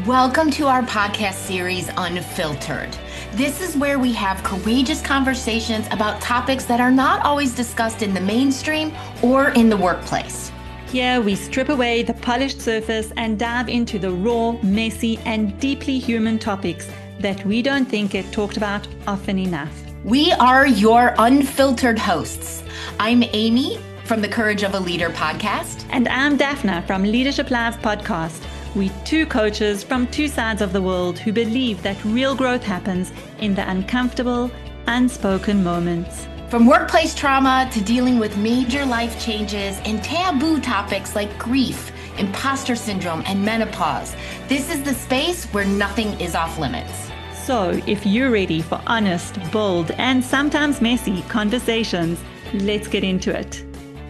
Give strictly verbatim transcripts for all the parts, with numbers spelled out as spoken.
Welcome to our podcast series, Unfiltered. This is where we have courageous conversations about topics that are not always discussed in the mainstream or in the workplace. Here we strip away the polished surface and dive into the raw, messy, and deeply human topics that we don't think get talked about often enough. We are your unfiltered hosts. I'm Amy from the Courage of a Leader podcast. And I'm Daphna from Leadership Live podcast. We two coaches from two sides of the world who believe that real growth happens in the uncomfortable, unspoken moments. From workplace trauma to dealing with major life changes and taboo topics like grief, imposter syndrome, and menopause, this is the space where nothing is off limits. So if you're ready for honest, bold, and sometimes messy conversations, let's get into it.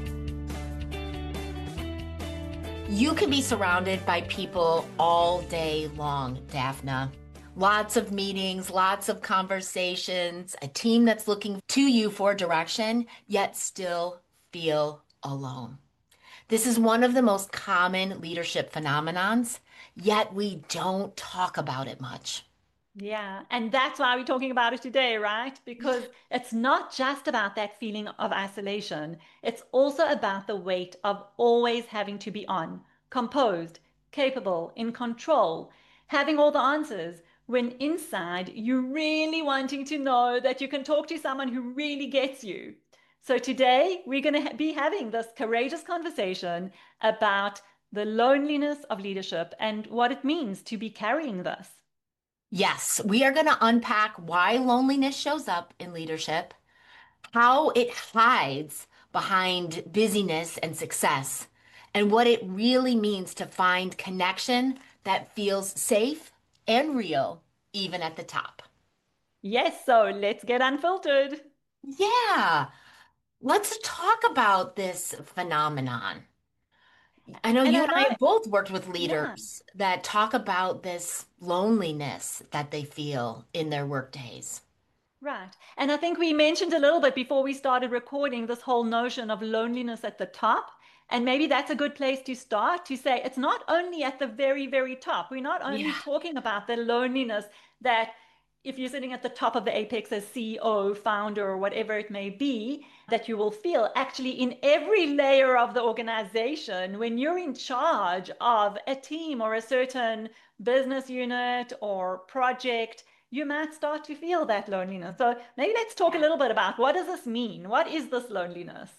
You can be surrounded by people all day long, Daphna. Lots of meetings, lots of conversations, a team that's looking to you for direction, yet still feel alone. This is one of the most common leadership phenomenons, yet we don't talk about it much. Yeah, and that's why we're talking about it today, right? Because it's not just about that feeling of isolation. It's also about the weight of always having to be on, composed, capable, in control, having all the answers, when inside you're really wanting to know that you can talk to someone who really gets you. So today we're going to be having this courageous conversation about the loneliness of leadership and what it means to be carrying this. Yes, we are going to unpack why loneliness shows up in leadership, how it hides behind busyness and success, and what it really means to find connection that feels safe and real, even at the top. Yes, so let's get unfiltered. Yeah, let's talk about this phenomenon. I know And you I and I know, have both worked with yeah, leaders that talk about this loneliness that they feel in their work days. right. And I think we mentioned a little bit before we started recording this whole notion of loneliness at the top. And maybe that's a good place to start to say it's not only at the very, very top. We're not only Yeah. talking about the loneliness that if you're sitting at the top of the apex as C E O, founder, or whatever it may be, that you will feel actually in every layer of the organization when you're in charge of a team or a certain business unit or project, you might start to feel that loneliness. So maybe let's talk a little bit about what does this mean? What is this loneliness?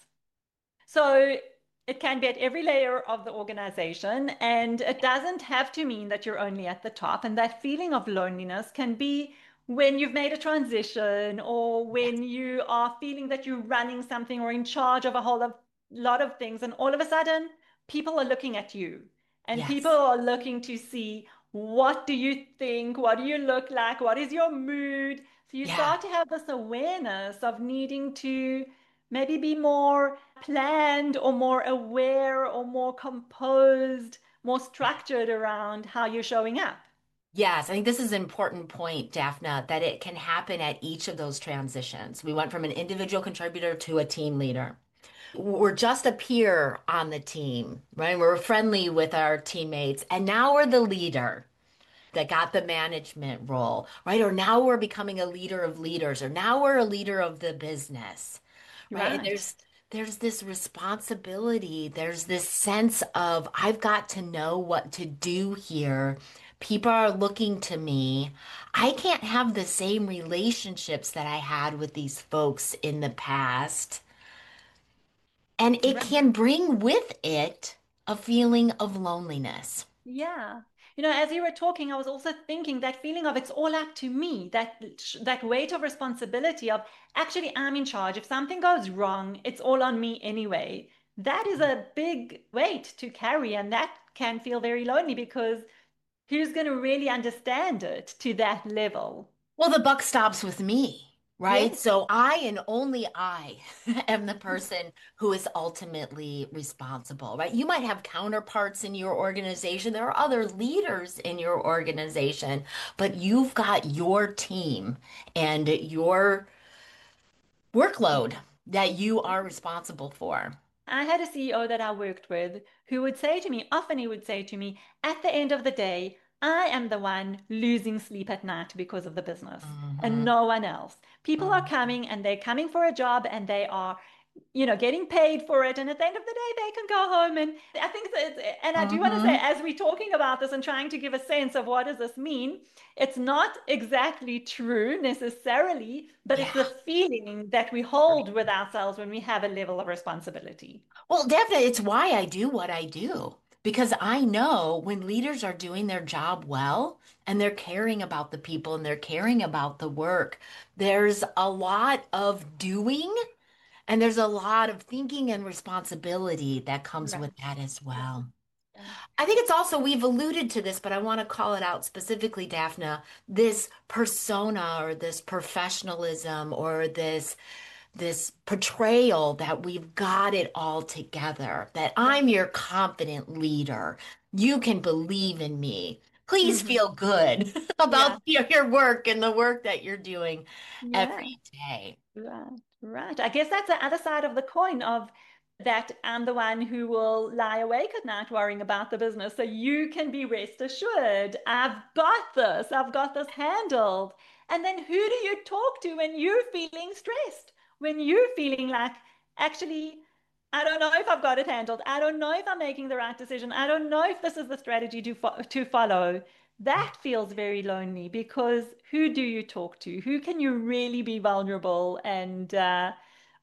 So it can be at every layer of the organization, and it doesn't have to mean that you're only at the top. And that feeling of loneliness can be when you've made a transition or Yes. when you are feeling that you're running something or in charge of a whole of, lot of things, and all of a sudden people are looking at you and people Yes. are looking to see what do you think, what do you look like, what is your mood. So you Yeah. start to have this awareness of needing to maybe be more planned or more aware or more composed, more structured around how you're showing up. Yes, I think this is an important point, Daphna, that it can happen at each of those transitions. We went from an individual contributor to a team leader. We're just a peer on the team, right? We're friendly with our teammates, and now we're the leader that got the management role, right? Or now we're becoming a leader of leaders, or now we're a leader of the business, right? And Right. there's there's this responsibility, there's this sense of I've got to know what to do here. People are looking to me. I can't have the same relationships that I had with these folks in the past. And it Right. can bring with it a feeling of loneliness. Yeah. You know, as you were talking, I was also thinking that feeling of it's all up to me, that that weight of responsibility of actually I'm in charge. If something goes wrong, it's all on me anyway. That is a big weight to carry, and that can feel very lonely because who's going to really understand it to that level? Well, the buck stops with me, right? Yes. So I and only I am the person who is ultimately responsible, right? You might have counterparts in your organization. There are other leaders in your organization, but you've got your team and your workload that you are responsible for. I had a C E O that I worked with who would say to me, often he would say to me, at the end of the day, I am the one losing sleep at night because of the business and Hmm. no one else. People are Hmm. coming and they're coming for a job and they are, you know, getting paid for it. And at the end of the day, they can go home. And I think that, and I do want to say, Hmm. as we're talking about this and trying to give a sense of what does this mean, it's not exactly true necessarily, but it's the Yeah. feeling that we hold with ourselves when we have a level of responsibility. Well, definitely, it's why I do what I do. Because I know when leaders are doing their job well and they're caring about the people and they're caring about the work, there's a lot of doing and there's a lot of thinking and responsibility that comes with Right. that as Yeah. well. Yeah. I think it's also, we've alluded to this, but I want to call it out specifically, Daphne, this persona or this professionalism or this this portrayal that we've got it all together, that Yeah. I'm your confident leader. You can believe in me. Please Hmm. feel good Yeah. about your, your work and the work that you're doing Yeah. every day. Right, right. I guess that's the other side of the coin of that I'm the one who will lie awake at night worrying about the business. So you can be rest assured, I've got this, I've got this handled. And then who do you talk to when you're feeling stressed? When you're feeling like, actually, I don't know if I've got it handled. I don't know if I'm making the right decision. I don't know if this is the strategy to fo to follow. That feels very lonely because who do you talk to? Who can you really be vulnerable and uh,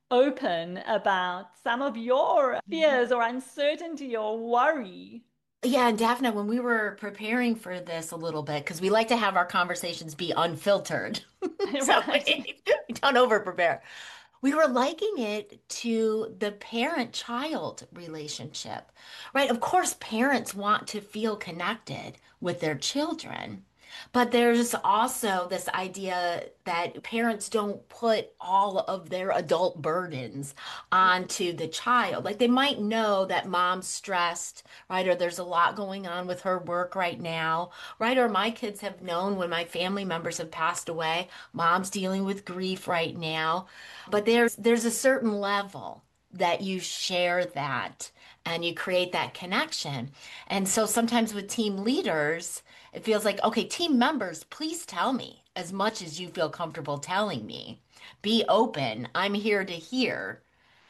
open about some of your fears or uncertainty or worry? Yeah, and Daphne, when we were preparing for this a little bit, because we like to have our conversations be unfiltered, so Right. we, we don't over prepare. We were liking it to the parent-child relationship, right? Of course, parents want to feel connected with their children, but there's also this idea that parents don't put all of their adult burdens onto the child. Like they might know that mom's stressed, right? Or there's a lot going on with her work right now, right? Or my kids have known when my family members have passed away, mom's dealing with grief right now. But there's there's a certain level that you share that and you create that connection. And so sometimes with team leaders, it feels like, okay, team members, please tell me as much as you feel comfortable telling me. Be open. I'm here to hear.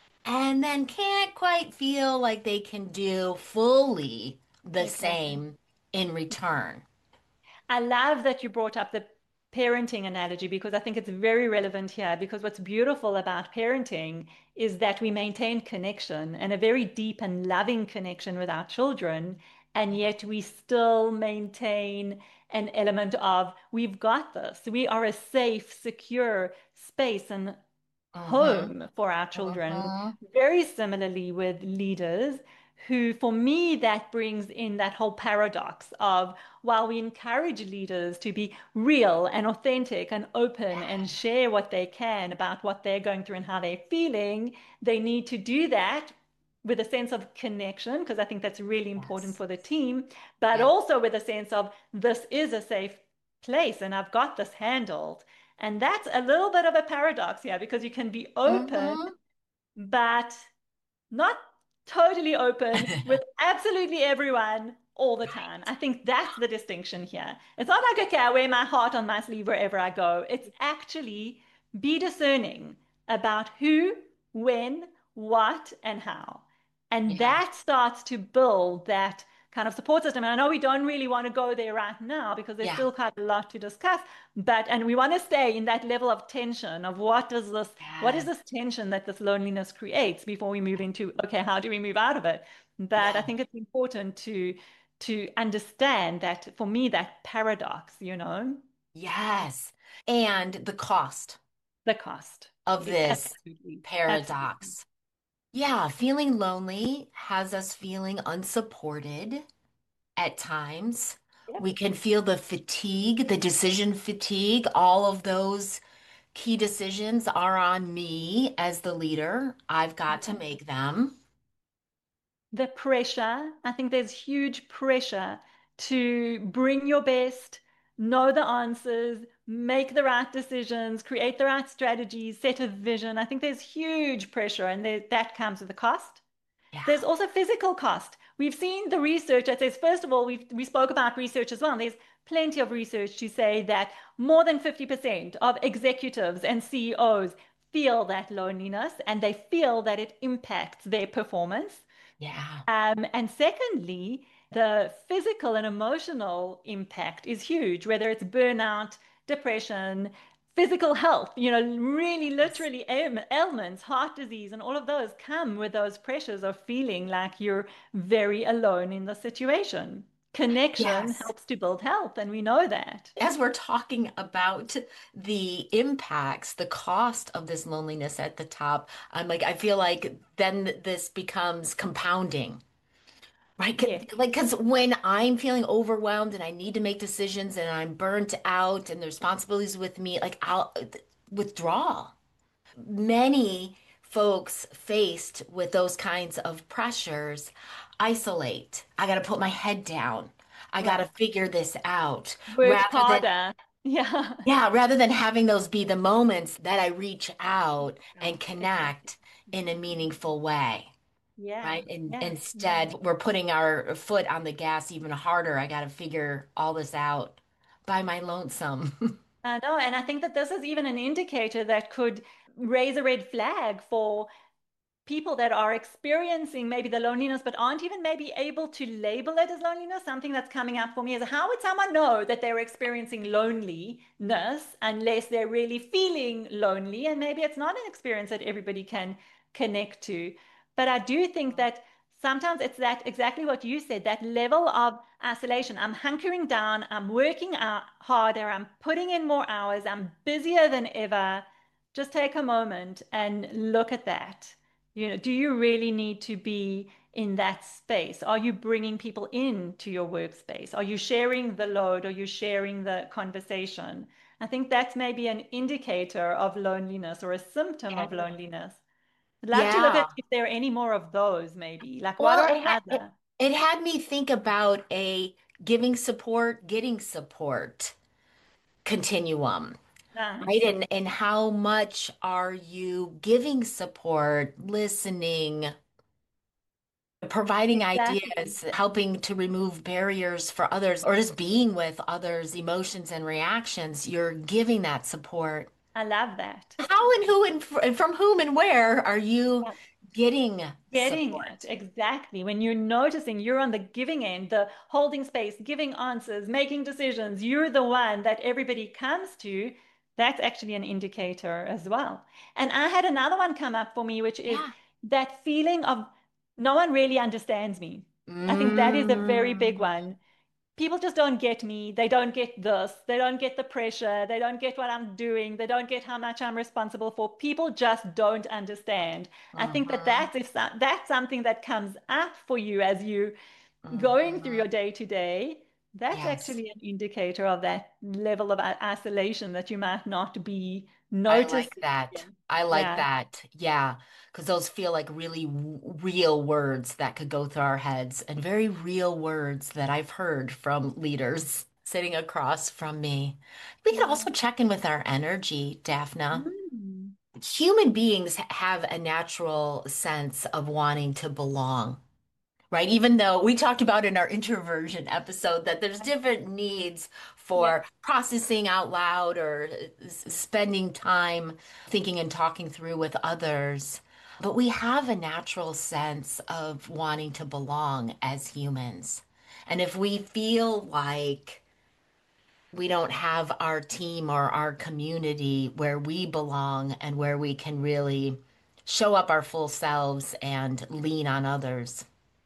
And then can't quite feel like they can do fully the Exactly. same in return. I love that you brought up the parenting analogy because I think it's very relevant here. Because what's beautiful about parenting is that we maintain connection and a very deep and loving connection with our children. And yet we still maintain an element of we've got this. We are a safe, secure space and Mm-hmm. home for our children. Mm-hmm. Very similarly with leaders who, for me, that brings in that whole paradox of while we encourage leaders to be real and authentic and open and share what they can about what they're going through and how they're feeling, they need to do that with a sense of connection, because I think that's really important Yes. for the team, but Yeah. also with a sense of this is a safe place and I've got this handled. And that's a little bit of a paradox here because you can be open, Mm-hmm. but not totally open with absolutely everyone all the time. I think that's the distinction here. It's not like, okay, I wear my heart on my sleeve wherever I go. It's actually be discerning about who, when, what, and how. And Yeah. that starts to build that kind of support system. And I know we don't really want to go there right now because there's Yeah. still quite a lot to discuss, but and we want to stay in that level of tension of what does this, what is Yes. this tension that this loneliness creates before we move into, okay, how do we move out of it? But I Yeah. think it's important to to understand that for me, that paradox, you know, Yes. And the cost the cost. of this Absolutely. Absolutely. paradox. Yeah, feeling lonely has us feeling unsupported at times. Yep. We can feel the fatigue, the decision fatigue. All of those key decisions are on me as the leader. I've got to make them. The pressure, I think there's huge pressure to bring your best, know the answers, make the right decisions, create the right strategies, set a vision. I think there's huge pressure, and there, that comes with a cost. Yeah. There's also physical cost. we've seen the research that says, first of all, we we spoke about research as well. And there's plenty of research to say that more than fifty percent of executives and C E Os feel that loneliness and they feel that it impacts their performance. Yeah. Um, and secondly, the physical and emotional impact is huge, whether it's burnout, depression, physical health, you know, really Yes. literally ail- ailments, heart disease, and all of those come with those pressures of feeling like you're very alone in the situation. Connection Yes. helps to build health, and we know that. As we're talking about the impacts, the cost of this loneliness at the top, I'm like, I feel like then this becomes compounding, right? 'Cause- Yes, Like, because when I'm feeling overwhelmed and I need to make decisions and I'm burnt out and the responsibilities with me, like I'll withdraw. Many folks faced with those kinds of pressures isolate. I got to put my head down. I got to right. figure this out Work rather than harder. Yeah. yeah, rather than having those be the moments that I reach out and Out. Exactly. connect in a Exactly. meaningful way, Yeah. right? And Yeah. Yeah. instead, we're putting our foot on the gas even harder. I got to figure all this out by my lonesome. I know, and I think that this is even an indicator that could raise a red flag for people that are experiencing maybe the loneliness, but aren't even maybe able to label it as loneliness. Something that's coming up for me is how would someone know that they're experiencing loneliness unless they're really feeling lonely? And maybe it's not an experience that everybody can connect to. But I do think that sometimes it's that exactly what you said, that level of isolation. I'm hunkering down, I'm working out harder, I'm putting in more hours, I'm busier than ever. Just take a moment and look at that. You know, do you really need to be in that space? Are you bringing people into your workspace? Are you sharing the load? Are you sharing the conversation? I think that's maybe an indicator of loneliness or a symptom of Yeah. loneliness. I'd love to look Yeah. at if there are any more of those, maybe. Like, what Well, are it, ha it other? it had me think about a giving support, getting support continuum, right? Nice. And and how much are you giving support, listening, providing Exactly. ideas, helping to remove barriers for others, or just being with others' emotions and reactions? You're giving that support. I love that. How and who and, fr and from whom and where are you getting Getting it, support? exactly. When you're noticing you're on the giving end, the holding space, giving answers, making decisions, you're the one that everybody comes to, that's actually an indicator as well. And I had another one come up for me, which is Yeah. that feeling of no one really understands me. I think that is a very big Mm. one. People just don't get me. They don't get this. They don't get the pressure. They don't get what I'm doing. They don't get how much I'm responsible for. People just don't understand. I think that Hmm. that's if so- that's something that comes up for you as you going through Hmm. your day to day. That's Yes. actually an indicator of that level of i- isolation that you might not be I like noticing. that. I like Yeah. that. Yeah. Because those feel like really w real words that could go through our heads and very real words that I've heard from leaders sitting across from me. We can Yeah. also check in with our energy, Daphne. Mm. Human beings ha- have a natural sense of wanting to belong, right? Even though we talked about in our introversion episode that there's different needs Yeah. for processing out loud or s- spending time thinking and talking through with others. But we have a natural sense of wanting to belong as humans. And if we feel like we don't have our team or our community where we belong and where we can really show up our full selves and lean on others.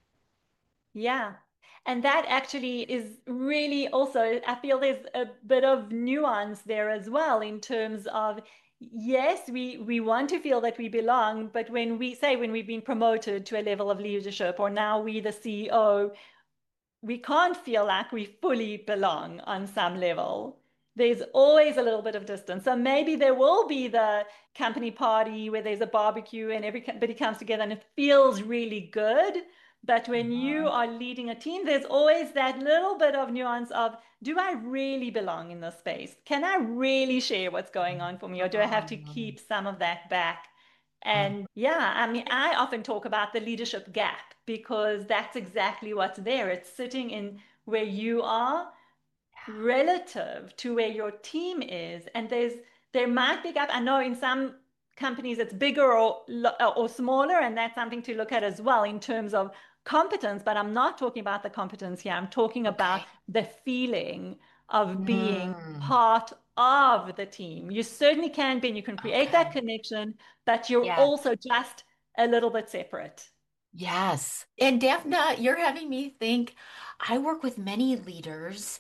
Yeah. And that actually is really also, I feel there's a bit of nuance there as well in terms of, yes, we we want to feel that we belong, but when we say when we've been promoted to a level of leadership or now we the C E O, we can't feel like we fully belong on some level. There's always a little bit of distance. So maybe there will be the company party where there's a barbecue and everybody comes together and it feels really good. But when you Mhm. are leading a team, there's always that little bit of nuance of, do I really belong in this space? Can I really share what's going on for me? Or do I have to Mhm. keep some of that back? Mm. And yeah, I mean, I often talk about the leadership gap because that's exactly what's there. It's sitting in where you are relative to where your team is. And there's there might be gap. I know in some companies it's bigger or or smaller, and that's something to look at as well in terms of competence. But I'm not talking about the competence here. I'm talking about Okay. the feeling of being Mm. part of the team. You certainly can be, and you can create that Okay. connection, but you're Yes. also just a little bit separate. Yes. And Daphna, you're having me think. I work with many leaders,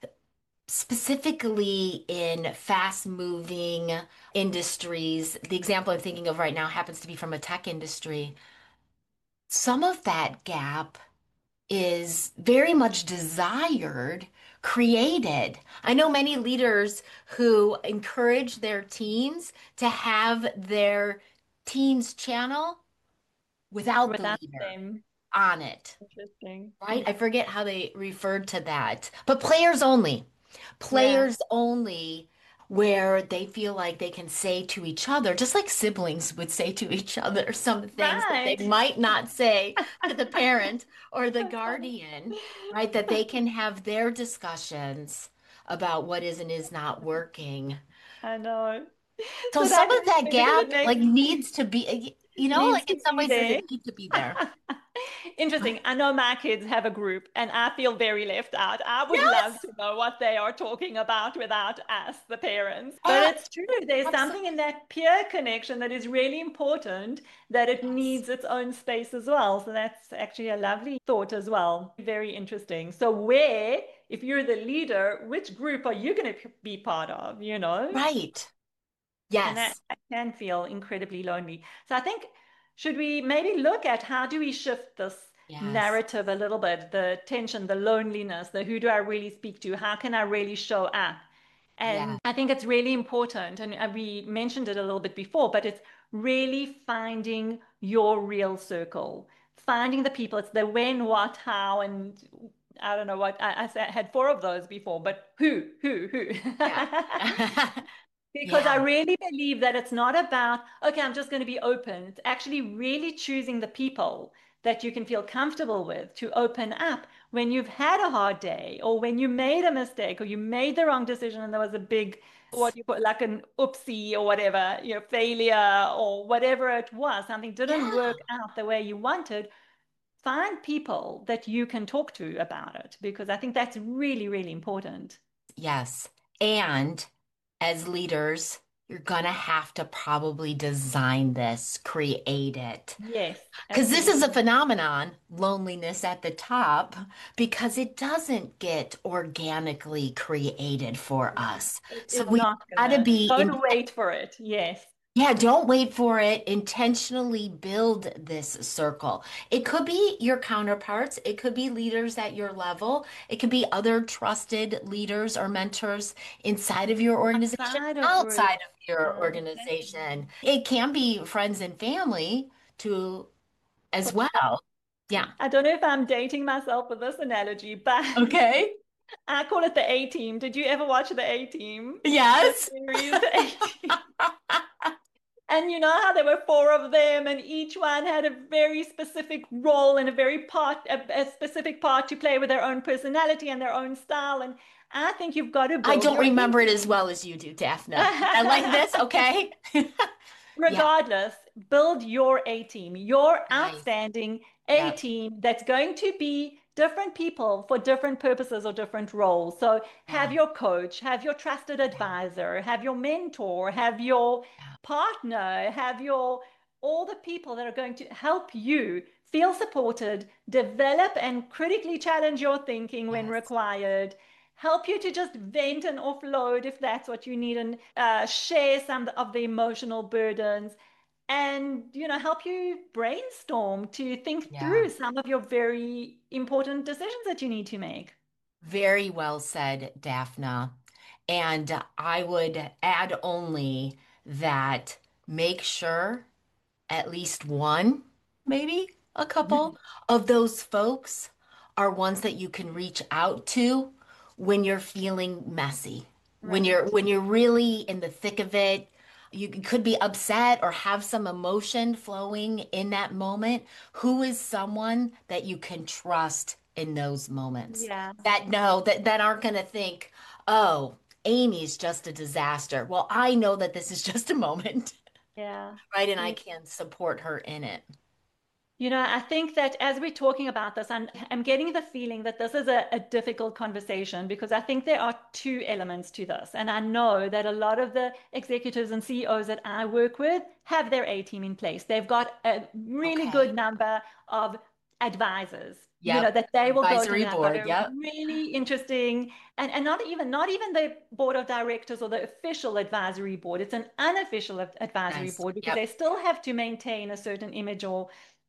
specifically in fast-moving industries. The example I'm thinking of right now happens to be from a tech industry. Some of that gap is very much desired, created. I know many leaders who encourage their teams to have their team's channel without the Without leader them. on it, Interesting. right? I forget how they referred to that, but players only. Yeah. Players only, where they feel like they can say to each other, just like siblings would say to each other, some things that they Right. might not say to the parent or the guardian, right? That they can have their discussions about what is and is not working. I know. So So some that of brings that me to the gap like next needs to be, you know, needs like in to some be ways there. doesn't need to be there. Interesting. I know my kids have a group and I feel very left out. I would love Yes, to know what they are talking about without us, the parents. But a- it's true. There's something in absolutely. that peer connection that is really important that it Yes. needs its own space as well. So that's actually a lovely thought as well. Very interesting. So where, if you're the leader, which group are you going to be part of, you know? Right. And that, Yes. that can feel incredibly lonely. So I think, should we maybe look at how do we shift this Yes. narrative a little bit, the tension, the loneliness, the who do I really speak to? How can I really show up? Yeah. And I think it's really important, and uh, we mentioned it a little bit before, but it's really finding your real circle, finding the people. It's the when, what, how, and I don't know what I, I had four of those before, but who, who, who? Yeah. Because I Yeah. really believe that it's not about, okay, I'm just going to be open. It's actually really choosing the people that you can feel comfortable with to open up when you've had a hard day or when you made a mistake or you made the wrong decision and there was a big, what you put, like an oopsie or whatever, you know, failure or whatever it was, something didn't Yeah. work out the way you wanted. Find people that you can talk to about it because I think that's really, really important. Yes. And as leaders, you're gonna have to probably design this, create it. Yes, Because this is a absolutely. phenomenon, loneliness at the top, because it doesn't get organically created for us. It So is we not gotta gonna. be in. Don't wait for it. Yes. Yeah, don't wait for it. Intentionally build this circle. It could be your counterparts. It could be leaders at your level. It could be other trusted leaders or mentors inside of your organization, Outside of work. outside of your Yeah, exactly. organization. It can be friends and family too, as For sure. well. Yeah. I don't know if I'm dating myself with this analogy, but Okay. I call it the A team. Did you ever watch the A team? The Yes. series, the A team. And you know how there were four of them, and each one had a very specific role and a very part, a, a specific part to play with their own personality and their own style. And I think you've got to I build don't your A remember it as team. well as you do, Daphne. I like this. Okay. Yeah. Regardless, build your A team, your Nice. outstanding A Yep. team that's going to be different people for different purposes or different roles. So have Yeah. your coach, have your trusted Yeah. advisor, have your mentor, have your Yeah. partner, have your all the people that are going to help you feel supported, develop and critically challenge your thinking when Yes. required, help you to just vent and offload if that's what you need, and uh, share some of the emotional burdens, and you know help you brainstorm to think Yeah. through some of your very important decisions that you need to make. Very well said, Daphne. And I would add only that make sure at least one, maybe a couple of those folks are ones that you can reach out to when you're feeling messy, when you're Right. when you're really in the thick of it. you could be upset or have some emotion flowing in that moment. Who is someone that you can trust in those moments Yeah. that know that that aren't going to think, oh, Amy's just a disaster. Well, I know that this is just a moment, Yeah. right? And I can support her in it. You know, I think that as we're talking about this, I'm, I'm getting the feeling that this is a, a difficult conversation because I think there are two elements to this. And I know that a lot of the executives and C E Os that I work with have their A team in place. They've got a really good Okay. number of advisors, you know, Yep. that they will go to. Advisory And I've got board. a Yep. really interesting, and, and not even not even the board of directors or the official advisory board. It's an unofficial advisory Nice. board because they Yep. still have to maintain a certain image or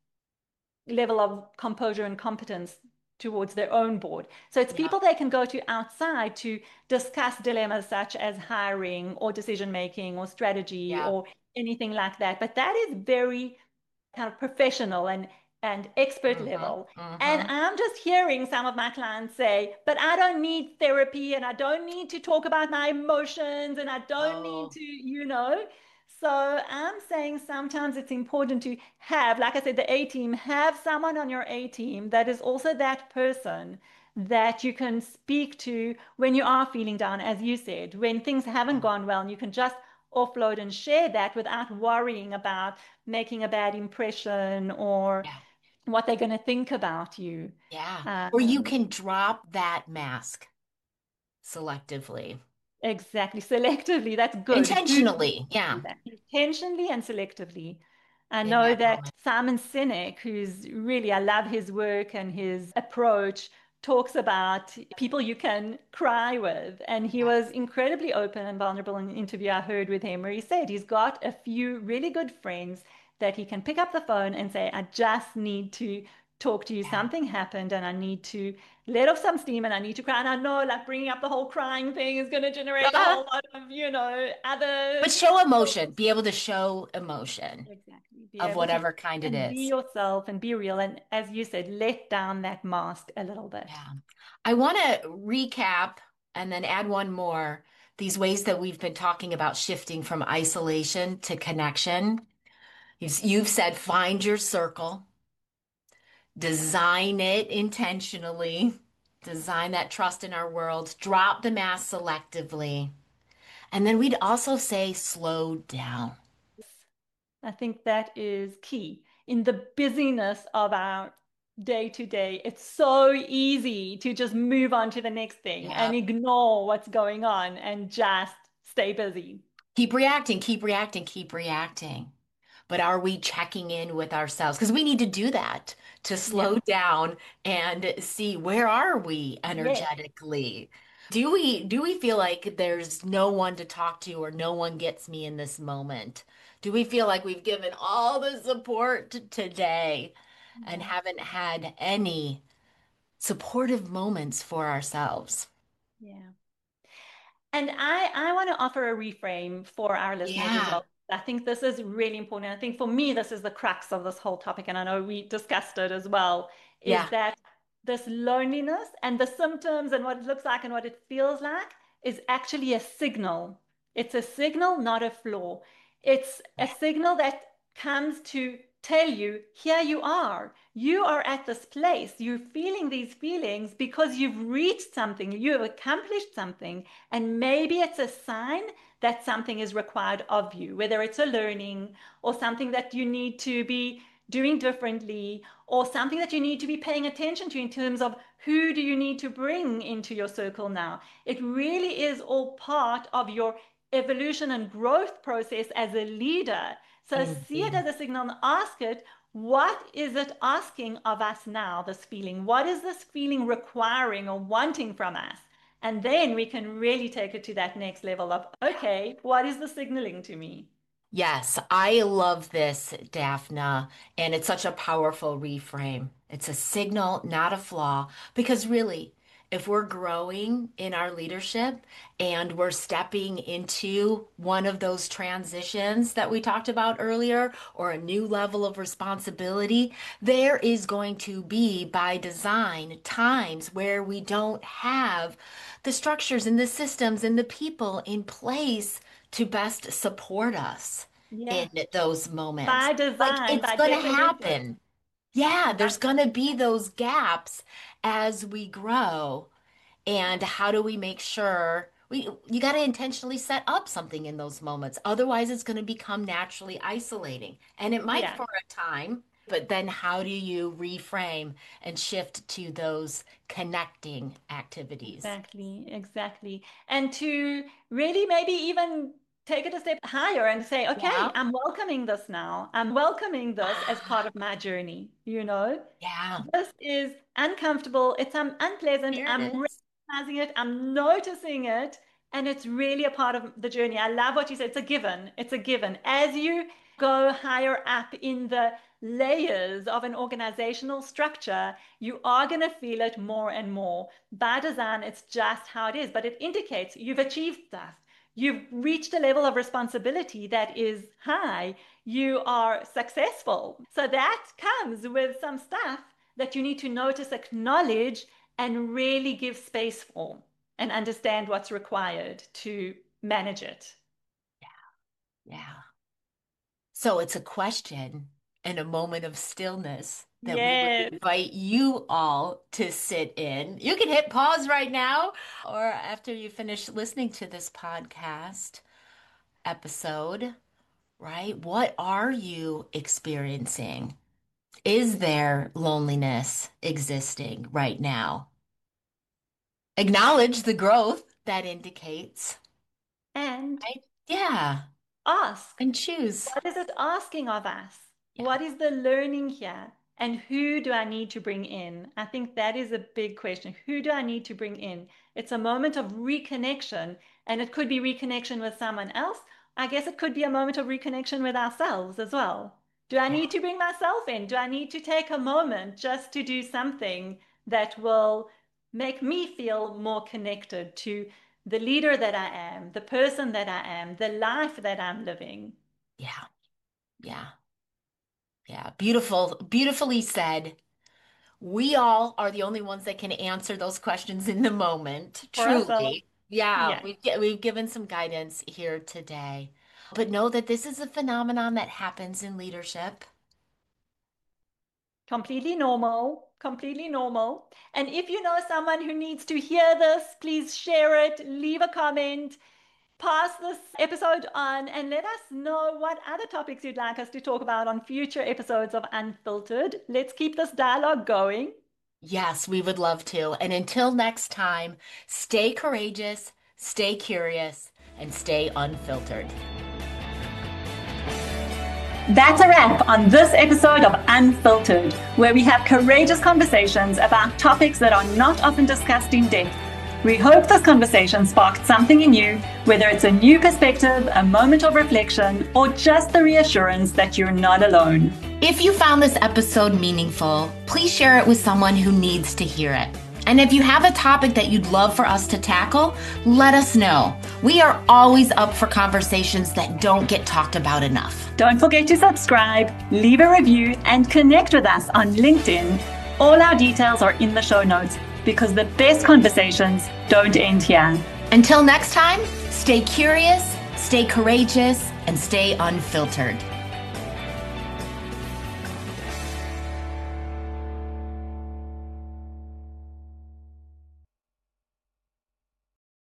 level of composure and competence towards their own board. So it's Yep. people they can go to outside to discuss dilemmas such as hiring or decision making or strategy Yep. or anything like that. But that is very kind of professional and and expert Mm-hmm. level. And Mm-hmm. I'm just hearing some of my clients say, but I don't need therapy and I don't need to talk about my emotions and I don't need Oh, to, you know. So I'm saying sometimes it's important to have, like I said, the A team, have someone on your A team that is also that person that you can speak to when you are feeling down, as you said, when things haven't yeah. gone well, and you can just offload and share that without worrying about making a bad impression or Yeah. what they're going to think about you. Yeah. Or you Um, can drop that mask selectively, exactly. Selectively, that's good. Who do intentionally. you do Yeah. that? Intentionally and selectively. I In know that that moment. Simon Sinek, who's really, I love his work and his approach, talks about people you can cry with. And he was Yes. incredibly open and vulnerable in an interview I heard with him, where he said he's got a few really good friends that he can pick up the phone and say, I just need to talk to you. Yeah. Something happened and I need to let off some steam and I need to cry. And I know like bringing up the whole crying thing is going to generate a Uh, whole lot of, you know, but other. show emotion. Be able to show emotion Exactly. Be of able to whatever kind it and be is. yourself and be real. And as you said, let down that mask a little bit. Yeah. I want to recap and then add one more. These ways that we've been talking about shifting from isolation to connection. You've, you've said find your circle, design it intentionally, design that trust in our world, drop the mask selectively. And then we'd also say slow down. I think that is key in the busyness of our day to day. It's so easy to just move on to the next thing and Yep. ignore what's going on and just stay busy. Keep reacting, keep reacting, keep reacting. But are we checking in with ourselves? Because we need to do that to Yeah. slow down and see where are we Yes. energetically? Do we do we feel like there's no one to talk to or no one gets me in this moment? Do we feel like we've given all the support t- today and Yeah. haven't had any supportive moments for ourselves? Yeah. And I, I want to offer a reframe for our listeners as Yeah. well. I think this is really important. I think for me, this is the crux of this whole topic. And I know we discussed it as well, is Yeah. that this loneliness and the symptoms and what it looks like and what it feels like is actually a signal. It's a signal, not a flaw. It's a signal that comes to tell you, here you are. You are at this place. You're feeling these feelings because you've reached something, you have accomplished something. And maybe it's a sign that something is required of you, whether it's a learning or something that you need to be doing differently or something that you need to be paying attention to in terms of who do you need to bring into your circle now. It really is all part of your evolution and growth process as a leader. So see it Indeed. as a signal and ask it, what is it asking of us now, this feeling? What is this feeling requiring or wanting from us? And then we can really take it to that next level of, okay, what is the signaling to me? Yes, I love this, Daphne, and it's such a powerful reframe. It's a signal, not a flaw, because really, if we're growing in our leadership and we're stepping into one of those transitions that we talked about earlier, or a new level of responsibility, there is going to be, by design, times where we don't have the structures and the systems and the people in place to best support us in Yeah. those moments. By Like, design, it's by going to definition. happen. Yeah, By there's going to be those gaps as we grow. And how do we make sure we you got to intentionally set up something in those moments. Otherwise, it's going to become naturally isolating. And it might Yeah, for a time, but then how do you reframe and shift to those connecting activities? exactly, exactly. And to really maybe even take it a step higher and say, Yeah. okay, I'm welcoming this now. I'm welcoming this as part Ah, of my journey, you know? yeah. This is uncomfortable. It's um, unpleasant. Here it I'm is. recognizing it. I'm noticing it. And it's really a part of the journey. I love what you said. It's a given. It's a given. As you go higher up in the layers of an organizational structure, you are going to feel it more and more. By design, it's just how it is, but it indicates you've achieved stuff. You've reached a level of responsibility that is high. You are successful. So that comes with some stuff that you need to notice, acknowledge, and really give space for and understand what's required to manage it. Yeah. So it's a question and a moment of stillness that we would Yes, invite you all to sit in. You can hit pause right now or after you finish listening to this podcast episode, right? What are you experiencing? Is there loneliness existing right now? Acknowledge the growth that indicates, and right? Yeah, ask. and choose. What is it asking of us? Yeah, What is the learning here? And who do I need to bring in? I think that is a big question. Who do I need to bring in? It's a moment of reconnection, and it could be reconnection with someone else. I guess it could be a moment of reconnection with ourselves as well. Do I yeah, need to bring myself in? Do I need to take a moment just to do something that will make me feel more connected to the leader that I am, the person that I am, the life that I'm living? yeah, yeah. Yeah, beautiful, beautifully said. We all are the only ones that can answer those questions in the moment, For ourselves. truly. Yeah, Yeah, we've gi- we've given some guidance here today. But know that this is a phenomenon that happens in leadership. completely normal, completely normal. And if you know someone who needs to hear this, please share it, leave a comment, pass this episode on, and let us know what other topics you'd like us to talk about on future episodes of Unfiltered. Let's keep this dialogue going. Yes, we would love to. And until next time, stay courageous, stay curious, and stay unfiltered. That's a wrap on this episode of Unfiltered, where we have courageous conversations about topics that are not often discussed in depth. We hope this conversation sparked something in you, whether it's a new perspective, a moment of reflection, or just the reassurance that you're not alone. If you found this episode meaningful, please share it with someone who needs to hear it. And if you have a topic that you'd love for us to tackle, let us know. We are always up for conversations that don't get talked about enough. Don't forget to subscribe, leave a review, and connect with us on LinkedIn. All our details are in the show notes because the best conversations don't end here. Until next time, stay curious, stay courageous, and stay unfiltered.